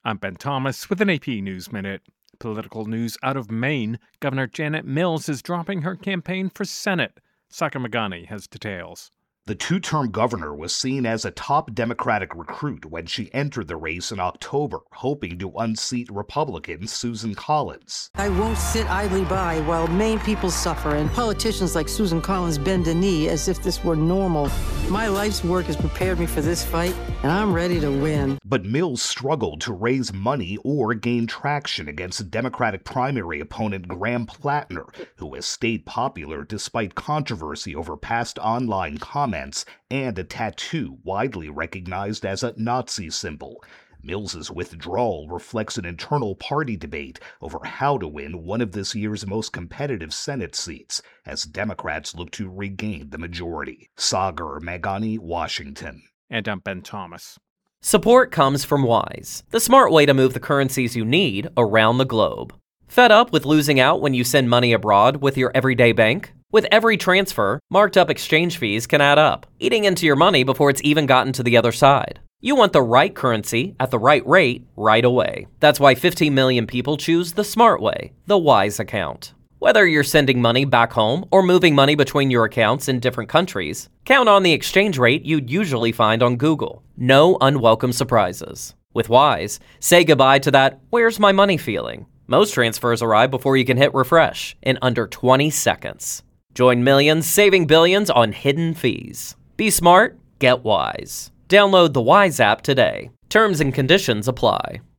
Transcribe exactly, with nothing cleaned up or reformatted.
I'm Ben Thomas with an A P News Minute. Political news out of Maine. Governor Janet Mills is dropping her campaign for Senate. Saka Magani has details. The two-term governor was seen as a top Democratic recruit when she entered the race in October, hoping to unseat Republican Susan Collins. I won't sit idly by while Maine people suffer and politicians like Susan Collins bend a knee as if this were normal. My life's work has prepared me for this fight, and I'm ready to win. But Mills struggled to raise money or gain traction against Democratic primary opponent Graham Plattner, who has stayed popular despite controversy over past online comments and a tattoo widely recognized as a Nazi symbol. Mills's withdrawal reflects an internal party debate over how to win one of this year's most competitive Senate seats, as Democrats look to regain the majority. Sagar Magani, Washington. And I'm Ben Thomas. Support comes from Wise, the smart way to move the currencies you need around the globe. Fed up with losing out when you send money abroad with your everyday bank? With every transfer, marked up exchange fees can add up, eating into your money before it's even gotten to the other side. You want the right currency at the right rate right away. That's why fifteen million people choose the smart way, the Wise account. Whether you're sending money back home or moving money between your accounts in different countries, count on the exchange rate you'd usually find on Google. No unwelcome surprises. With Wise, say goodbye to that "where's my money" feeling. Most transfers arrive before you can hit refresh in under twenty seconds. Join millions saving billions on hidden fees. Be smart, get Wise. Download the Wise app today. Terms and conditions apply.